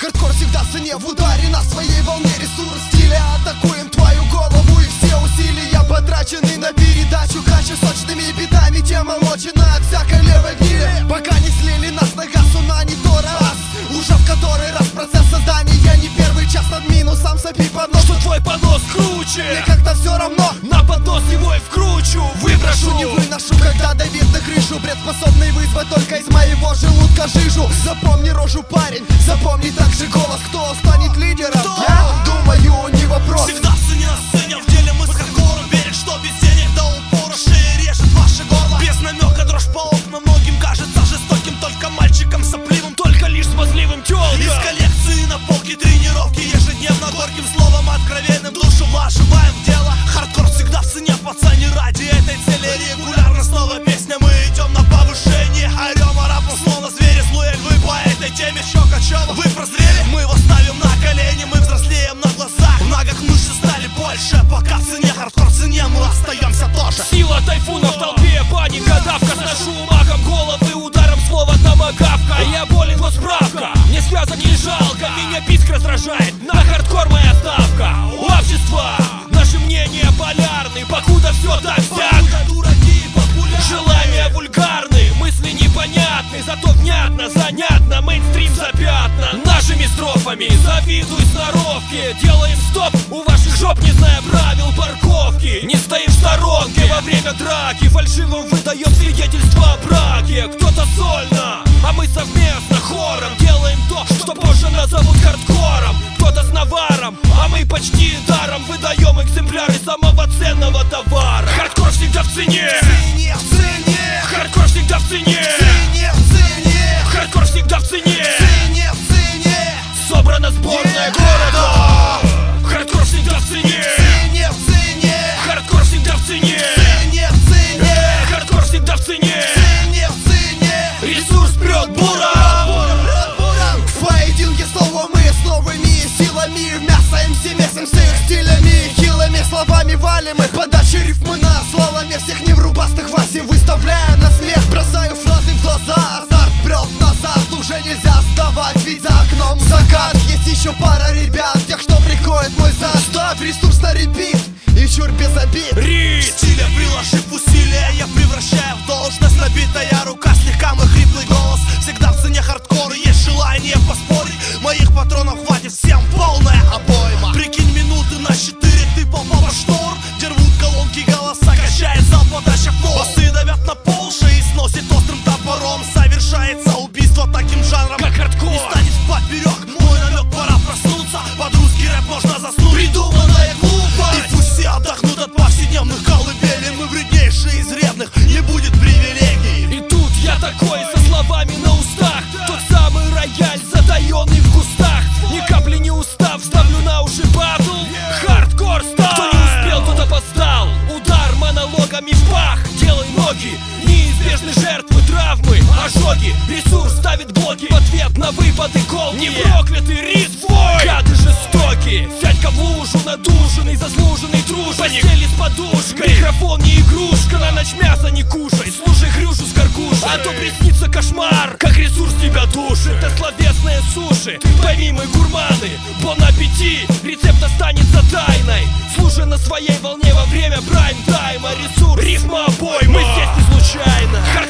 Хардкор всегда в цене, в ударе на своей волне. Ресурс стиля, атакуем твою голову. И все усилия потрачены на передачу кача сочными битами. Тема лочена от всякой левой гнири. Пока не слили нас на газ, уна не то раз. Уже в который раз процесс создания не первый час над минусом сопи под нос. Что твой понос круче, мне как-то все равно. на поднос его и вкручу, выброшу. Не выношу, когда давит на крышу. Бред способный вызвать только из моего желудка жижу. Запомни рожу, парень, запомни также голос. Кто станет лидером? Кто? Я думаю, не вопрос. Всегда в цене, на сцене, в деле мы с хардкором. Верят, что без денег до упора шея режет ваше горло. Без намека дрожь по окнам многим кажется жестоким. Только мальчикам сопливым, только лишь смазливым тёлкам. Из коллекции на полке тренировки ежедневно горьким словом откровенным душу вложиваем в дело. Хардкор всегда в цене, пацане, ради этой цели регулярно снова песня. Мы идем на повышение, орем арапом, словно звери. Злые львы по этой теме щекочево. Вы прозрели? Мы вас ставим на колени, мы взрослеем на глазах. В ногах мышцы стали больше, пока в цене хардкор в цене, мы остаемся тоже. Сила тайфуна в толпе, паника, давка. Сношу магом головы ударом слова томагавка. Я болен, вот справка, мне связок не жалко. Меня писк раздражает, на хардкор моя ставка. Общество, наши мнения полярны, покуда все так сяк. Желания вульгарны, мысли непонятны, зато внятно, занятно, мейнстрим запятна. Нашими строфами завидуй сноровке. Делаем стоп у ваших жоп, не зная правил парковки. Не стоим в сторонке во время драки, фальшивым выдаем свидетельство о браке. Кто-то сольно, а мы совместно хором делаем то, что позже назовут хардкором. Кто-то с наваром, а мы почти даром выдаем экземпляры самого ценного товара. Хардкор всегда в цене, В цене, хардкор всегда в цене, в цене, хардкор всегда в цене. в цене, Собрана сборная города. Хардкор всегда в цене, в цене, хардкор всегда в цене, в цене, хардкор всегда в цене. в цене. Ресурс прет буром. В поединке снова мы с новыми силами. В мясо МС месим с их стилями. Хилыми словами валим и подачи рифмы на слаломе. Всех неврубастых Васи выставляя на смех. Бросаю фразы в глаза, азарт прет назад. Уже нельзя сдавать, ведь за окном закат. Есть еще пара ребят, тех, что приходит мой зад. Ставь ресурс на репит и чур без обид. Стиля приложив усилия, я превращаю в должность. Набитая рука, слегка мой хриплый голос. Всегда в цене хардкора, есть желание поспорить. Моих патронов хватит всем, полная обойма. Прикинь, минуты на 4, ты попал во штор. Где рвут колонки голоса, качает зал, подача флоу. Басы давят на пол, шеи сносит острым топором. Совершается убийство таким жанром, как хардкор. Не станет поперек, мой намек, пора проснуться. Под русский рэп можно заснуть, придуманное глупо. И пусть все отдохнут от повседневных колыбелей. Мы вреднейшие из вредных, не будет привилегий. И тут я такой, со словами на устах. Тот самый рояль, затаенный в кустах. Ни капли не устав, ставлю на уши батл. Хардкор стайл. Кто не успел, тот опоздал. Удар монологами в пах. Делай ноги, неизбежны жертвы, травмы, ожоги. Ресурс ставит блоки в ответ на выпады колки. Не проклятый рис твой, гады жестокие. Сядь-ка в лужу, надушенный, заслуженный труд. Постели с подушкой, микрофон не игрушка. На ночь мясо не кушай, слушай хрюшу с каркушей. А то приснится кошмар, как ресурс тебя душит. Это словесные суши, пойми мы гурманы. Бон аппетит, рецепт останется тайной. Слушай на своей волне во время прайм-тайма. Ресурс, рифма, обойма, мы здесь не случайно.